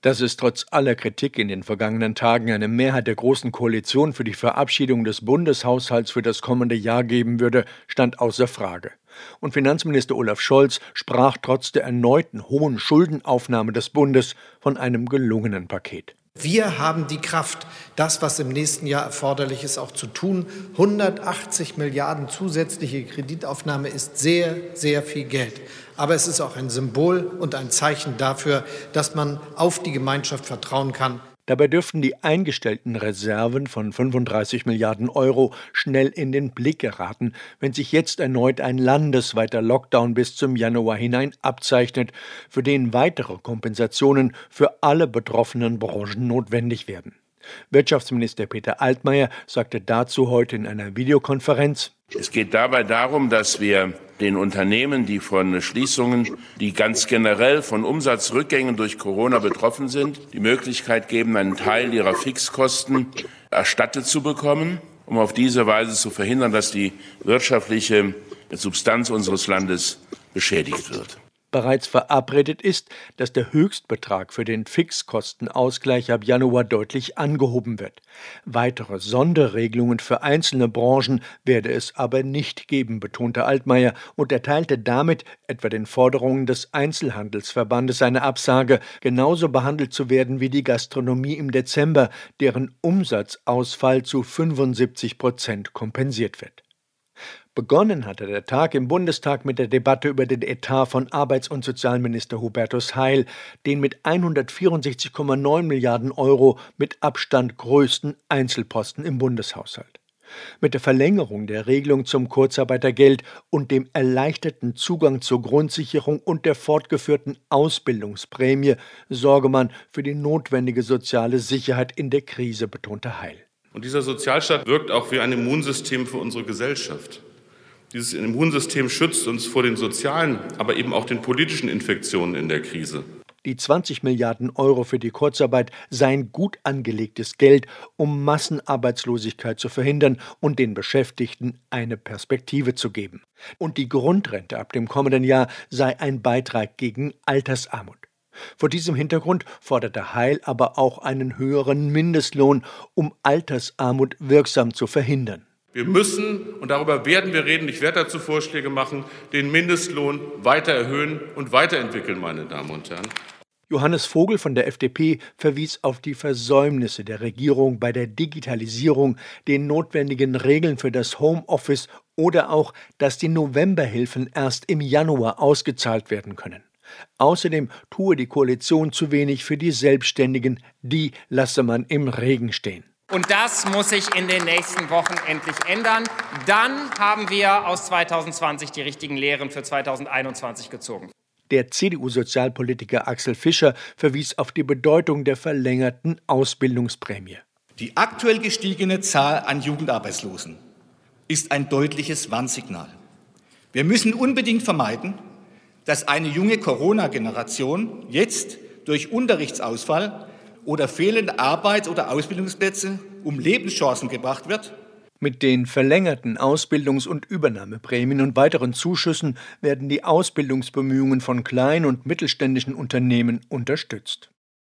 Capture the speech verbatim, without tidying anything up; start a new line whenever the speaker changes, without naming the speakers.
Dass es trotz aller Kritik in den vergangenen Tagen eine Mehrheit der Großen Koalition für die Verabschiedung des Bundeshaushalts für das kommende Jahr geben würde, stand außer Frage. Und Finanzminister Olaf Scholz sprach trotz der erneuten hohen Schuldenaufnahme des Bundes von einem gelungenen Paket.
Wir haben die Kraft, das, was im nächsten Jahr erforderlich ist, auch zu tun. hundertachtzig Milliarden zusätzliche Kreditaufnahme ist sehr, sehr viel Geld. Aber es ist auch ein Symbol und ein Zeichen dafür, dass man auf die Gemeinschaft vertrauen kann.
Dabei dürften die eingestellten Reserven von fünfunddreißig Milliarden Euro schnell in den Blick geraten, wenn sich jetzt erneut ein landesweiter Lockdown bis zum Januar hinein abzeichnet, für den weitere Kompensationen für alle betroffenen Branchen notwendig werden. Wirtschaftsminister Peter Altmaier sagte dazu heute in einer Videokonferenz:
Es geht dabei darum, dass wir den Unternehmen, die von Schließungen, die ganz generell von Umsatzrückgängen durch Corona betroffen sind, die Möglichkeit geben, einen Teil ihrer Fixkosten erstattet zu bekommen, um auf diese Weise zu verhindern, dass die wirtschaftliche Substanz unseres Landes beschädigt wird.
Bereits verabredet ist, dass der Höchstbetrag für den Fixkostenausgleich ab Januar deutlich angehoben wird. Weitere Sonderregelungen für einzelne Branchen werde es aber nicht geben, betonte Altmaier und erteilte damit etwa den Forderungen des Einzelhandelsverbandes eine Absage, genauso behandelt zu werden wie die Gastronomie im Dezember, deren Umsatzausfall zu fünfundsiebzig Prozent kompensiert wird. Begonnen hatte der Tag im Bundestag mit der Debatte über den Etat von Arbeits- und Sozialminister Hubertus Heil, den mit hundertvierundsechzig Komma neun Milliarden Euro mit Abstand größten Einzelposten im Bundeshaushalt. Mit der Verlängerung der Regelung zum Kurzarbeitergeld und dem erleichterten Zugang zur Grundsicherung und der fortgeführten Ausbildungsprämie sorge man für die notwendige soziale Sicherheit in der Krise, betonte Heil.
Und dieser Sozialstaat wirkt auch wie ein Immunsystem für unsere Gesellschaft. Dieses Immunsystem schützt uns vor den sozialen, aber eben auch den politischen Infektionen in der Krise.
Die zwanzig Milliarden Euro für die Kurzarbeit seien gut angelegtes Geld, um Massenarbeitslosigkeit zu verhindern und den Beschäftigten eine Perspektive zu geben. Und die Grundrente ab dem kommenden Jahr sei ein Beitrag gegen Altersarmut. Vor diesem Hintergrund forderte Heil aber auch einen höheren Mindestlohn, um Altersarmut wirksam zu verhindern.
Wir müssen, und darüber werden wir reden, ich werde dazu Vorschläge machen, den Mindestlohn weiter erhöhen und weiterentwickeln, meine Damen und Herren.
Johannes Vogel von der F D P verwies auf die Versäumnisse der Regierung bei der Digitalisierung, den notwendigen Regeln für das Homeoffice oder auch, dass die Novemberhilfen erst im Januar ausgezahlt werden können. Außerdem tue die Koalition zu wenig für die Selbstständigen, die lasse man im Regen stehen.
Und das muss sich in den nächsten Wochen endlich ändern. Dann haben wir aus zweitausendzwanzig die richtigen Lehren für zweitausendeinundzwanzig gezogen.
Der C D U-Sozialpolitiker Axel Fischer verwies auf die Bedeutung der verlängerten Ausbildungsprämie.
Die aktuell gestiegene Zahl an Jugendarbeitslosen ist ein deutliches Warnsignal. Wir müssen unbedingt vermeiden, dass eine junge Corona-Generation jetzt durch Unterrichtsausfall oder fehlende Arbeits- oder Ausbildungsplätze um Lebenschancen gebracht wird.
Mit den verlängerten Ausbildungs- und Übernahmeprämien und weiteren Zuschüssen werden die Ausbildungsbemühungen von kleinen und mittelständischen Unternehmen unterstützt.